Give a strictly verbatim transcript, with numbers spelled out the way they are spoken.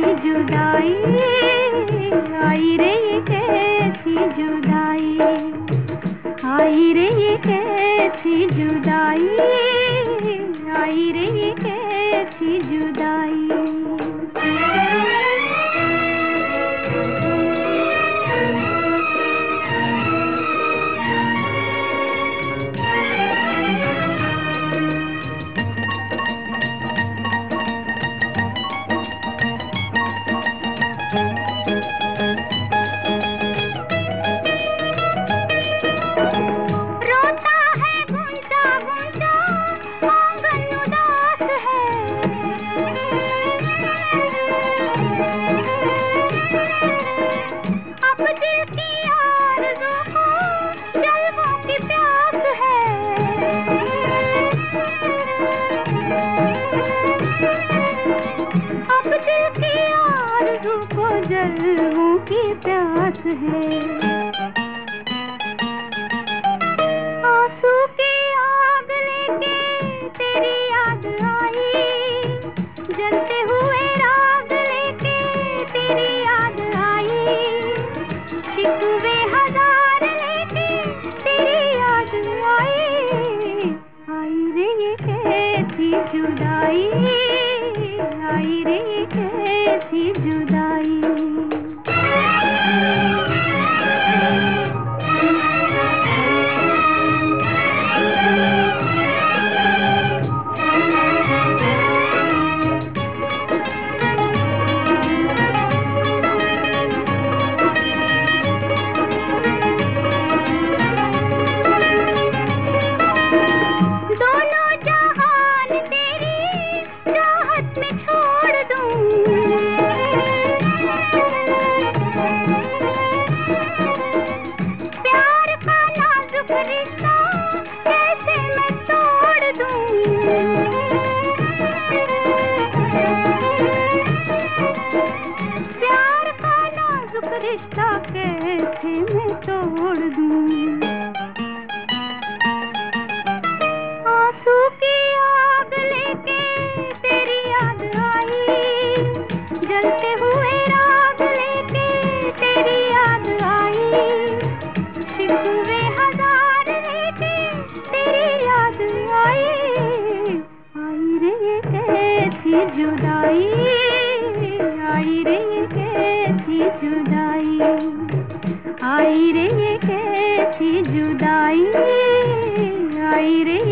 जुदाई, आई रे ये कैसी जुदाई, आई रे ये कैसी जुदाई, आई रे ये कैसी जुदाई। जलवों की प्यास है, आंसू की आग लेके तेरी याद आई, जलते हुए राग लेके तेरी याद आई, शिकवे हजार लेके तेरी याद आई, आई रे ये कैसी जुदाई, आई रे ये कैसी जुदाई। रिश्ता कैसे मैं तोड़ दूं, आंसू की आग लेके तेरी याद आई, जलते हुए राग लेके तेरी याद आई, शिकवे हजार लेके तेरी याद आई, आई रे ये कैसी जुदाई, आई रे ये कैसी जुदाई, आई रे ये कैसी जुदाई, आई रे